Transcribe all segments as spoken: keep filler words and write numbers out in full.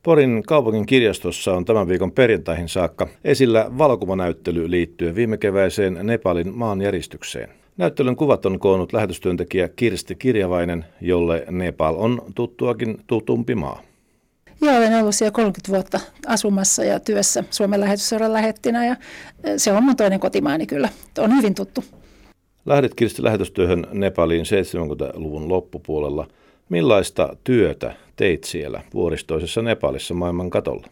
Porin kaupungin kirjastossa on tämän viikon perjantaihin saakka esillä valokuvanäyttely liittyen viime keväiseen Nepalin maanjäristykseen. Näyttelyn kuvat on koonnut lähetystyöntekijä Kirsti Kirjavainen, jolle Nepal on tuttuakin tutumpi maa. Joo, olen ollut siellä kolmekymmentä vuotta asumassa ja työssä Suomen lähetysseuran lähettinä ja se on mun toinen kotimaani kyllä. On hyvin tuttu. Lähdit Kirsti lähetystyöhön Nepaliin seitsemänkymmentäluvun loppupuolella. Millaista työtä teit siellä vuoristoisessa Nepalissa maailman katolla?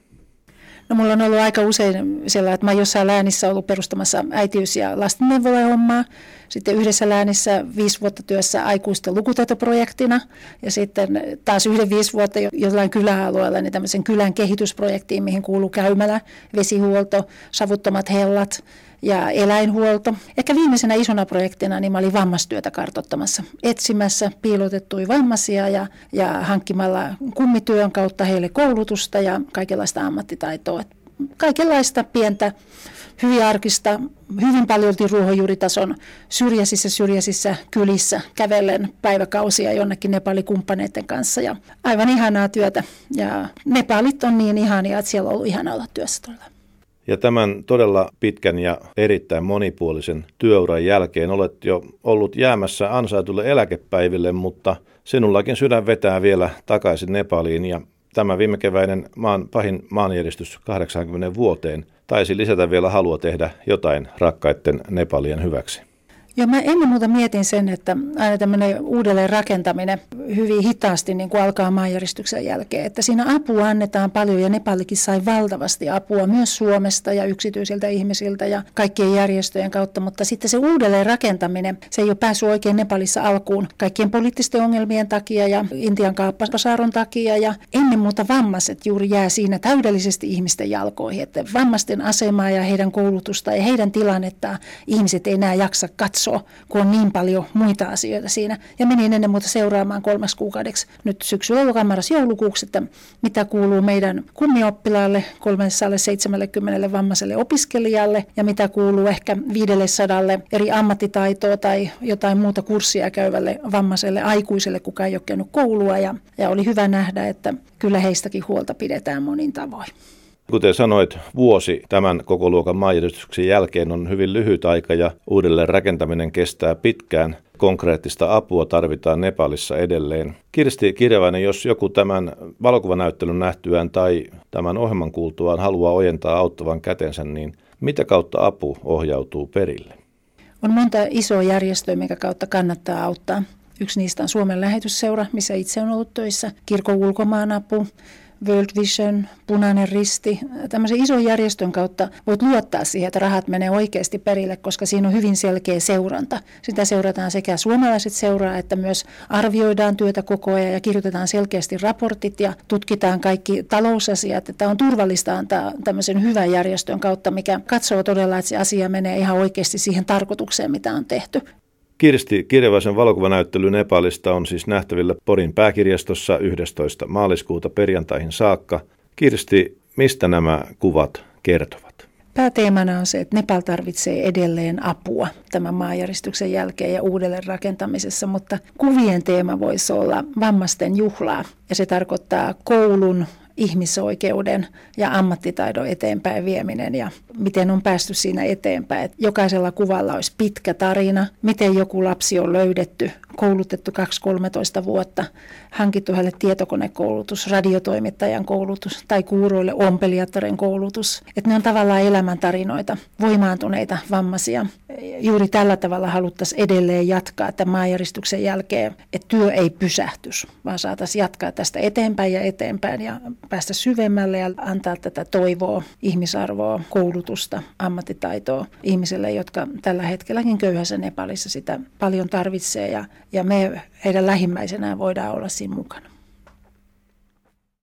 No mulla on ollut aika usein sellainen, että mä jossain läänissä ollut perustamassa äitiys- ja lastenneuvolaihommaa. Sitten yhdessä läänissä viisi vuotta työssä aikuisten lukutaitoprojektina ja sitten taas yhden viisi vuotta jollain kyläalueella niin tämmöisen kylän kehitysprojektiin, mihin kuuluu käymälä, vesihuolto, savuttomat hellat ja eläinhuolto. Ehkä viimeisenä isona projektina niin mä olin vammastyötä kartoittamassa, etsimässä piilotettuja vammaisia ja, ja hankkimalla kummityön kautta heille koulutusta ja kaikenlaista ammattitaitoa. Kaikenlaista pientä, hyvin arkista, hyvin paljon ruohonjuuritason syrjäisissä syrjäisissä kylissä kävellen päiväkausia jonnekin Nepali-kumppaneiden kanssa. Ja aivan ihanaa työtä ja Nepalit on niin ihania, että siellä on ollut ihanaa olla työssä todella. Ja tämän todella pitkän ja erittäin monipuolisen työuran jälkeen olet jo ollut jäämässä ansaitulle eläkepäiville, mutta sinullakin sydän vetää vielä takaisin Nepaliin ja tämä viime keväinen maan pahin maanjäristys kahdeksankymmentä vuoteen taisi lisätä vielä halua tehdä jotain rakkaiden Nepalien hyväksi. Joo, mä ennen muuta mietin sen, että aina tämmöinen uudelleen rakentaminen hyvin hitaasti niin kuin alkaa maanjäristyksen jälkeen. Että siinä apua annetaan paljon ja Nepalikin sai valtavasti apua myös Suomesta ja yksityisiltä ihmisiltä ja kaikkien järjestöjen kautta. Mutta sitten se uudelleen rakentaminen, se ei ole päässyt oikein Nepalissa alkuun kaikkien poliittisten ongelmien takia ja Intian kaappasaaron takia. Ja ennen muuta vammaiset juuri jää siinä täydellisesti ihmisten jalkoihin. Että vammaisten asemaa ja heidän koulutusta ja heidän tilannettaan ihmiset ei enää jaksa katsoa, kun on niin paljon muita asioita siinä. Ja menin ennen muuta seuraamaan kolmeksi kuukaudeksi nyt syksyllä lokamarras joulukuuksi, että mitä kuuluu meidän kummioppilaalle, kolmesataaseitsemänkymmentä vammaiselle opiskelijalle ja mitä kuuluu ehkä viisisataa eri ammattitaitoa tai jotain muuta kurssia käyvälle vammaiselle aikuiselle, kuka ei ole käynyt koulua. Ja, ja oli hyvä nähdä, että kyllä heistäkin huolta pidetään monin tavoin. Kuten sanoit, vuosi tämän koko luokan maanjäristyksen jälkeen on hyvin lyhyt aika ja uudelleen rakentaminen kestää pitkään. Konkreettista apua tarvitaan Nepalissa edelleen. Kirsti Kirjavainen, jos joku tämän valokuvanäyttelyn nähtyään tai tämän ohjelman kuultuaan haluaa ojentaa auttavan kätensä, niin mitä kautta apu ohjautuu perille? On monta isoa järjestöä, minkä kautta kannattaa auttaa. Yksi niistä on Suomen lähetysseura, missä itse on ollut töissä, Kirkon ulkomaanapu, World Vision, Punainen Risti, tämmöisen ison järjestön kautta voit luottaa siihen, että rahat menee oikeasti perille, koska siinä on hyvin selkeä seuranta. Sitä seurataan sekä suomalaiset seuraa, että myös arvioidaan työtä koko ajan ja kirjoitetaan selkeästi raportit ja tutkitaan kaikki talousasiat. Että on turvallista antaa tämmöisen hyvän järjestön kautta, mikä katsoo todella, että se asia menee ihan oikeasti siihen tarkoitukseen, mitä on tehty. Kirsti Kirjavaisen valokuvanäyttely Nepalista on siis nähtävillä Porin pääkirjastossa yhdestoista maaliskuuta perjantaihin saakka. Kirsti, mistä nämä kuvat kertovat? Pääteemana on se, että Nepal tarvitsee edelleen apua tämän maanjäristyksen jälkeen ja uudelleen rakentamisessa, mutta kuvien teema voisi olla vammaisten juhlaa ja se tarkoittaa koulun, ihmisoikeuden ja ammattitaidon eteenpäin vieminen ja miten on päästy siinä eteenpäin. Että jokaisella kuvalla olisi pitkä tarina, miten joku lapsi on löydetty, koulutettu kaksi kolmetoista vuotta, hankittu hänelle tietokonekoulutus, radiotoimittajan koulutus tai kuuroille ompelijattaren koulutus. Että ne on tavallaan elämäntarinoita, voimaantuneita vammaisia. Juuri tällä tavalla haluttaisiin edelleen jatkaa tämän maanjäristyksen jälkeen, että työ ei pysähtys, vaan saataisiin jatkaa tästä eteenpäin ja eteenpäin ja päästä syvemmälle ja antaa tätä toivoa, ihmisarvoa, koulutusta, ammattitaitoa ihmisille, jotka tällä hetkelläkin köyhässä Nepalissa sitä paljon tarvitsee ja, ja me heidän lähimmäisenään voidaan olla siinä mukana.